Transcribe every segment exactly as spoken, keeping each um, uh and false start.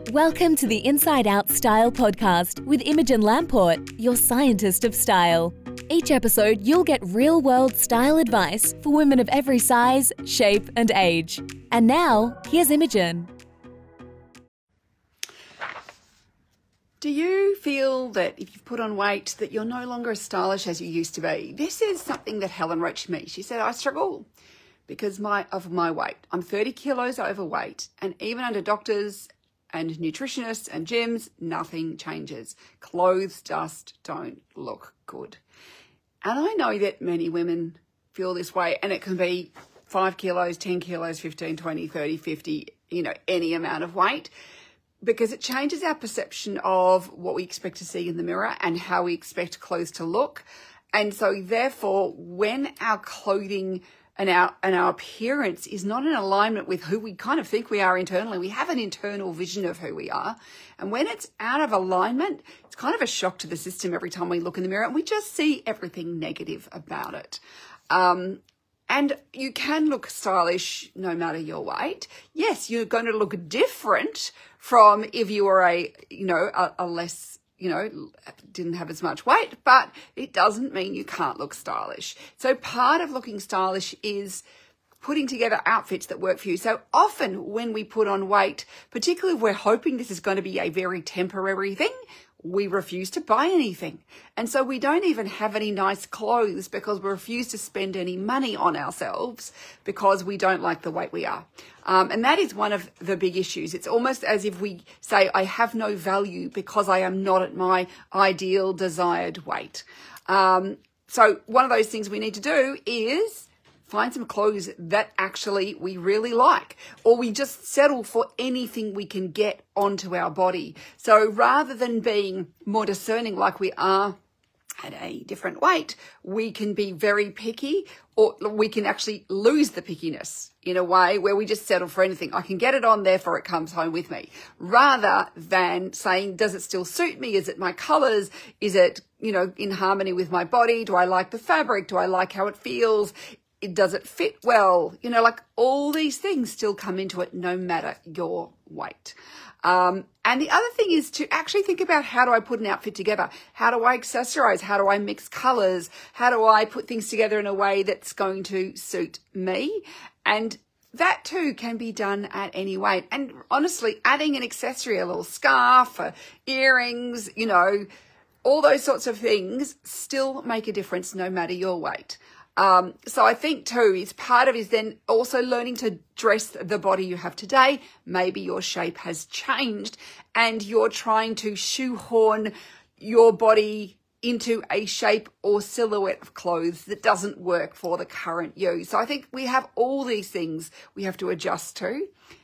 Welcome to the Inside Out Style podcast with Imogen Lamport, your scientist of style. Each episode, you'll get real-world style advice for women of every size, shape, and age. And now, here's Imogen. Do you feel that if you've put on weight that you're no longer as stylish as you used to be? This is something that Helen wrote to me. She said, I struggle because my of my weight. I'm thirty kilos overweight, and even under doctors and nutritionists and gyms, nothing changes. Clothes just don't look good. And I know that many women feel this way, and it can be five kilos, ten kilos, fifteen, twenty, thirty, fifty, you know, any amount of weight, because it changes our perception of what we expect to see in the mirror and how we expect clothes to look. And so therefore, when our clothing and our and our appearance is not in alignment with who we kind of think we are internally, we have an internal vision of who we are. And when it's out of alignment, it's kind of a shock to the system every time we look in the mirror, and we just see everything negative about it. Um, and you can look stylish no matter your weight. Yes, you're going to look different from if you were a, you know, a, a less, you know, didn't have as much weight, but it doesn't mean you can't look stylish. So part of looking stylish is putting together outfits that work for you. So often when we put on weight, particularly if we're hoping this is going to be a very temporary thing, we refuse to buy anything. And so we don't even have any nice clothes because we refuse to spend any money on ourselves because we don't like the weight we are. Um, and that is one of the big issues. It's almost as if we say, I have no value because I am not at my ideal desired weight. Um, so one of those things we need to do is find some clothes that actually we really like, or we just settle for anything we can get onto our body. So rather than being more discerning like we are at a different weight, we can be very picky, or we can actually lose the pickiness in a way where we just settle for anything. I can get it on, therefore it comes home with me, rather than saying, does it still suit me? Is it my colors? Is it, you know, in harmony with my body? Do I like the fabric? Do I like how it feels? It, does it fit well? You know, like all these things still come into it no matter your weight. Um, and the other thing is to actually think about, how do I put an outfit together? How do I accessorize? How do I mix colors? How do I put things together in a way that's going to suit me? And that too can be done at any weight. And honestly, adding an accessory, a little scarf, uh, earrings, you know, all those sorts of things still make a difference no matter your weight. Um, so I think too, is part of it is then also learning to dress the body you have today. Maybe your shape has changed and you're trying to shoehorn your body into a shape or silhouette of clothes that doesn't work for the current you. So I think we have all these things we have to adjust to.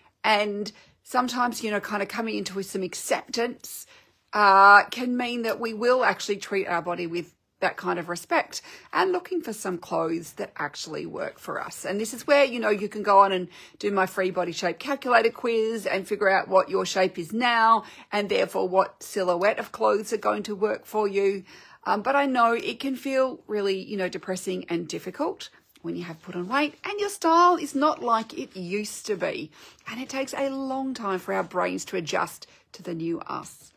And sometimes, you know, kind of coming into some acceptance uh, can mean that we will actually treat our body with that kind of respect, and looking for some clothes that actually work for us. And this is where, you know, you can go on and do my free body shape calculator quiz and figure out what your shape is now and therefore what silhouette of clothes are going to work for you. Um, but I know it can feel really, you know, depressing and difficult when you have put on weight and your style is not like it used to be. And it takes a long time for our brains to adjust to the new us.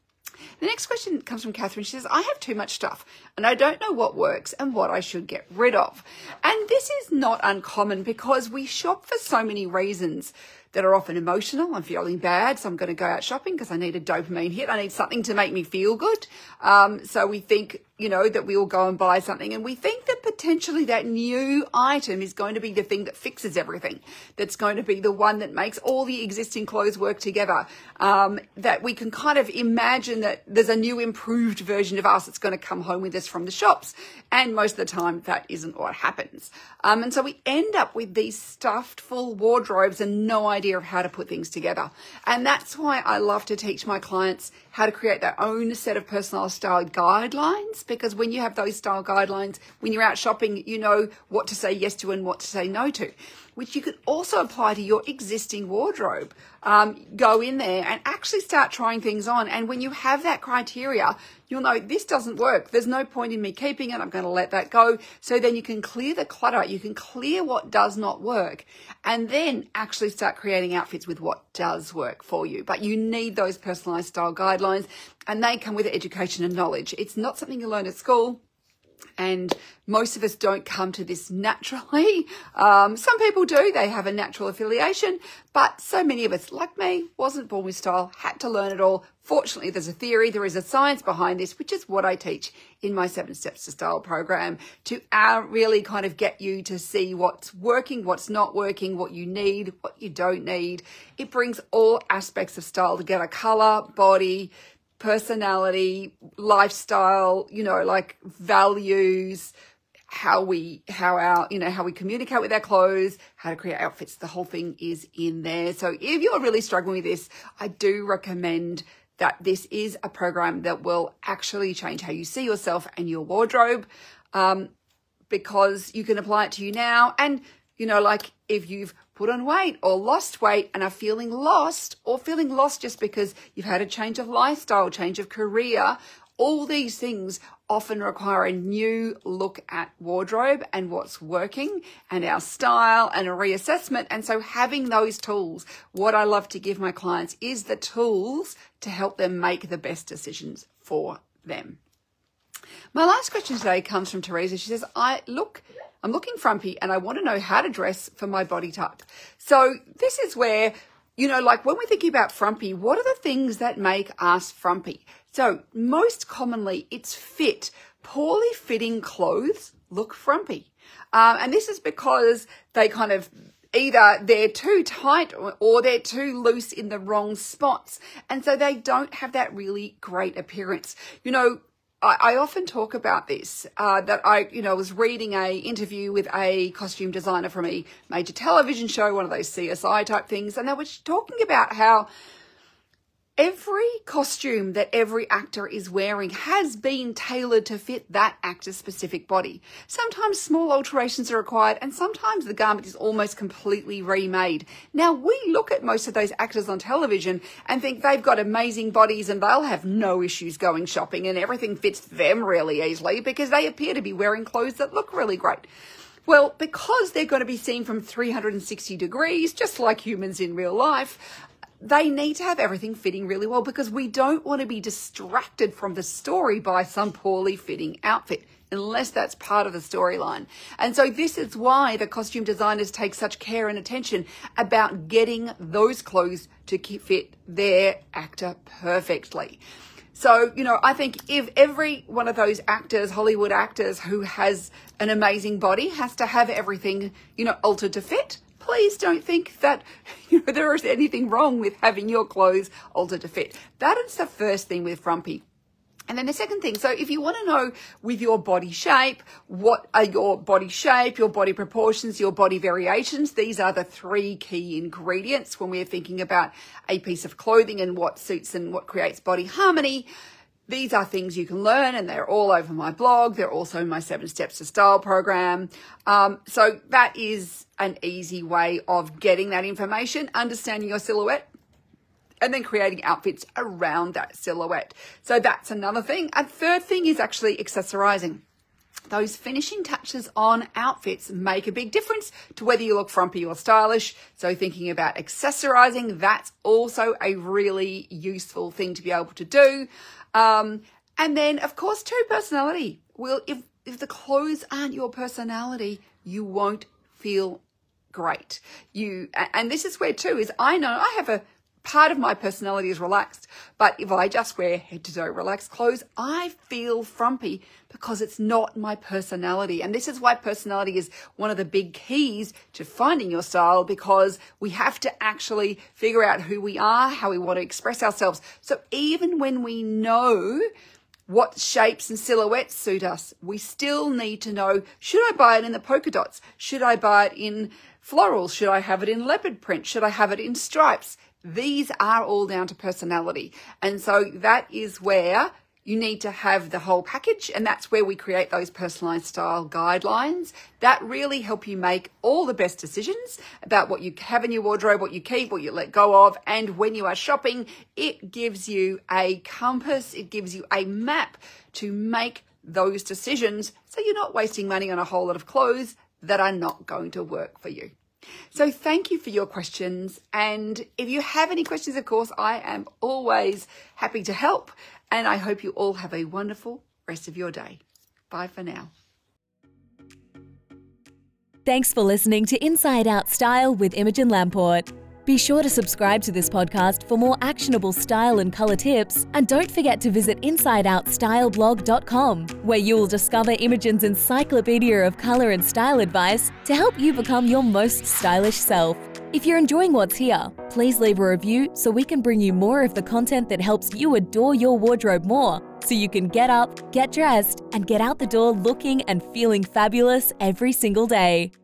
The next question comes from Catherine. She says, I have too much stuff and I don't know what works and what I should get rid of. And this is not uncommon because we shop for so many reasons that are often emotional. I'm feeling bad, so I'm going to go out shopping because I need a dopamine hit. I need something to make me feel good. Um, so we think, you know, that we will go and buy something, and we think that potentially that new item is going to be the thing that fixes everything, that's going to be the one that makes all the existing clothes work together, um, that we can kind of imagine that there's a new improved version of us that's going to come home with us from the shops. And most of the time that isn't what happens. Um, and so we end up with these stuffed full wardrobes and no idea of how to put things together. And that's why I love to teach my clients how to create their own set of personalized style guidelines, because when you have those style guidelines, when you're out shopping, you know what to say yes to and what to say no to. which you could also apply to your existing wardrobe. Um, go in there and actually start trying things on. And when you have that criteria, you'll know this doesn't work. There's no point in me keeping it. I'm going to let that go. So then you can clear the clutter. You can clear what does not work and then actually start creating outfits with what does work for you. But you need those personalized style guidelines, and they come with education and knowledge. It's not something you learn at school. And most of us don't come to this naturally. Um, some people do. They have a natural affiliation. But so many of us, like me, wasn't born with style, had to learn it all. Fortunately, there's a theory. There is a science behind this, which is what I teach in my Seven Steps to Style program to uh, really kind of get you to see what's working, what's not working, what you need, what you don't need. It brings all aspects of style together: color, body, personality, lifestyle, you know, like values, how we, how our, you know, how we communicate with our clothes, how to create outfits. The whole thing is in there. So if you're really struggling with this, I do recommend that this is a program that will actually change how you see yourself and your wardrobe, um, because you can apply it to you now. And, you know, like if you've put on weight or lost weight and are feeling lost, or feeling lost just because you've had a change of lifestyle, change of career, all these things often require a new look at wardrobe and what's working and our style and a reassessment. And so having those tools, what I love to give my clients is the tools to help them make the best decisions for them. My last question today comes from Teresa. She says, I look, I'm looking frumpy and I want to know how to dress for my body type. So this is where, you know, like when we're thinking about frumpy, what are the things that make us frumpy? So most commonly it's fit. Poorly fitting clothes look frumpy. Um, and this is because they kind of either they're too tight or, or they're too loose in the wrong spots. And so they don't have that really great appearance. You know, I, I often talk about this, uh, that I, you know, was reading a interview with a costume designer from a major television show, one of those C S I type things. And they were talking about how every costume that every actor is wearing has been tailored to fit that actor's specific body. Sometimes small alterations are required, and sometimes the garment is almost completely remade. Now, we look at most of those actors on television and think they've got amazing bodies and they'll have no issues going shopping and everything fits them really easily because they appear to be wearing clothes that look really great. Well, because they're going to be seen from three hundred sixty degrees, just like humans in real life, they need to have everything fitting really well because we don't want to be distracted from the story by some poorly fitting outfit unless that's part of the storyline. And so this is why the costume designers take such care and attention about getting those clothes to fit their actor perfectly. So, you know, I think if every one of those actors, Hollywood actors who has an amazing body has to have everything, you know, altered to fit, please don't think that, you know, there is anything wrong with having your clothes altered to fit. That is the first thing with frumpy. And then the second thing, so if you want to know with your body shape, what are your body shape, your body proportions, your body variations, these are the three key ingredients when we're thinking about a piece of clothing and what suits and what creates body harmony. These are things you can learn, and they're all over my blog. They're also in my Seven Steps to Style program. Um, so that is an easy way of getting that information, understanding your silhouette, and then creating outfits around that silhouette. So that's another thing. A third thing is actually accessorizing. Those finishing touches on outfits make a big difference to whether you look frumpy or stylish. So thinking about accessorizing, that's also a really useful thing to be able to do. Um, and then, of course, too, personality. Well, if, if the clothes aren't your personality, you won't feel great. You, and this is where, too, is I know I have a part of my personality is relaxed, but if I just wear head to toe relaxed clothes, I feel frumpy because it's not my personality. And this is why personality is one of the big keys to finding your style, because we have to actually figure out who we are, how we want to express ourselves. So even when we know what shapes and silhouettes suit us, we still need to know, should I buy it in the polka dots? Should I buy it in florals? Should I have it in leopard print? Should I have it in stripes? These are all down to personality. And so that is where You need to have the whole package, and that's where we create those personalized style guidelines that really help you make all the best decisions about what you have in your wardrobe, what you keep, what you let go of. And when you are shopping, it gives you a compass, it gives you a map to make those decisions so you're not wasting money on a whole lot of clothes that are not going to work for you. So thank you for your questions. And if you have any questions, of course, I am always happy to help. And I hope you all have a wonderful rest of your day. Bye for now. Thanks for listening to Inside Out Style with Imogen Lamport. Be sure to subscribe to this podcast for more actionable style and colour tips, and don't forget to visit inside out style blog dot com, where you'll discover Imogen's encyclopedia of colour and style advice to help you become your most stylish self. If you're enjoying what's here, please leave a review so we can bring you more of the content that helps you adore your wardrobe more, so you can get up, get dressed, and get out the door looking and feeling fabulous every single day.